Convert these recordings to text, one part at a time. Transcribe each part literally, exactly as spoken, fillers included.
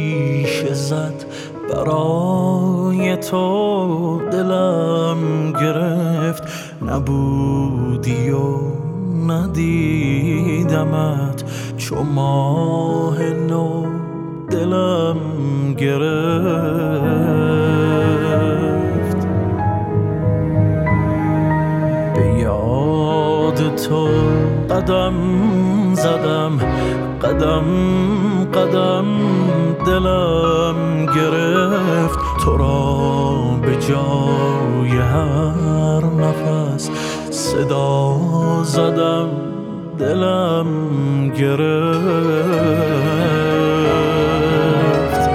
شیشه زد برای تو دلم گرفت، نبودی و ندیدمت چو ماه نو دلم گرفت. به یاد تو قدم زدم، قدم قدم دلم گرفت، تو را به جای هر نفس صدا زدم دلم گرفت.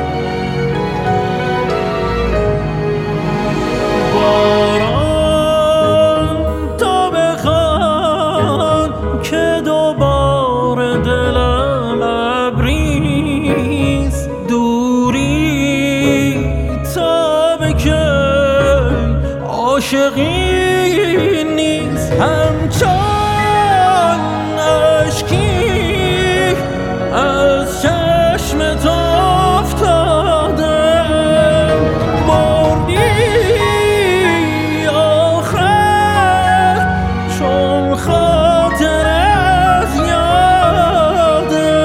باران تا بخوان که دوباره دلم ابریست، دوری تا به کی عاشقی نیست، همچون اشکی از چشم تو افتاده، بردی آخر چون خاطرت یاده.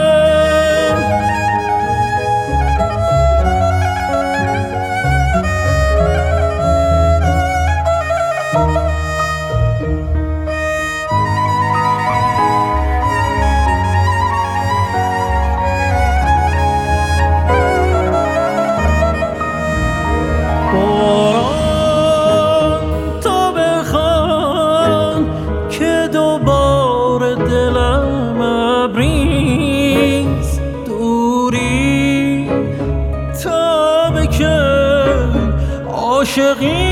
باران تا بخوان که دوباره دلم ابریست، دوری تا به کی عاشقی